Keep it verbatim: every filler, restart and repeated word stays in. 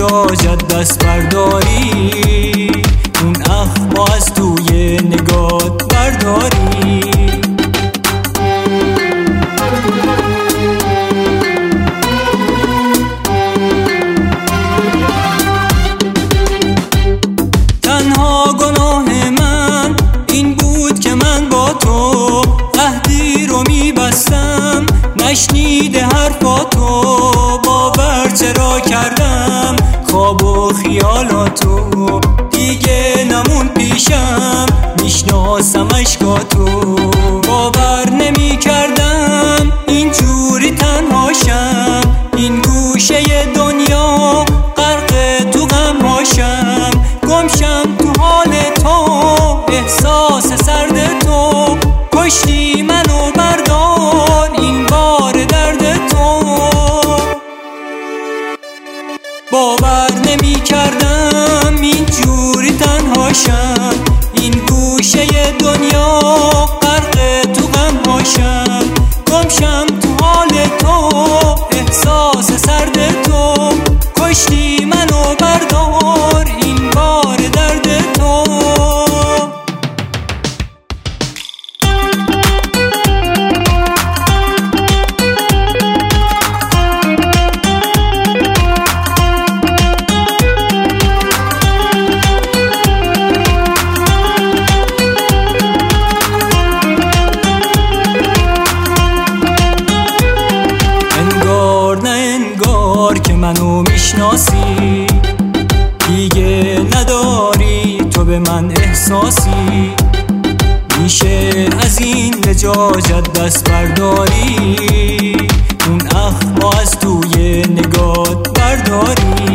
لجاجت دست برداری، اون اخما از توی نگات برداری. تنها گناه من این بود که من با تو عهدی رو میبستم، نشنیده حرفاتو باور چرا کردم، خواب و خیالاتو دیگه نمون پیشم، میشناسم اشکاتو باور نمی کردم اینجوری تنهاشم، این گوشه دنیا غرق تو غمهاشم، گمشم تو حال تو احساس سرد تو، کشتی منو بردار این بار درد تو. باور نمی کردم اینجوری تنهاشم، این گوشه دنیا غرق تو غمهاشم، گمشم تو حال تو احساس سرد تو، کشتی منو بردار این بار درد تو. که منو میشناسی دیگه نداری تو به من احساسی، میشه از این لجاجت دست برداری، اون اخما از توی نگات برداری.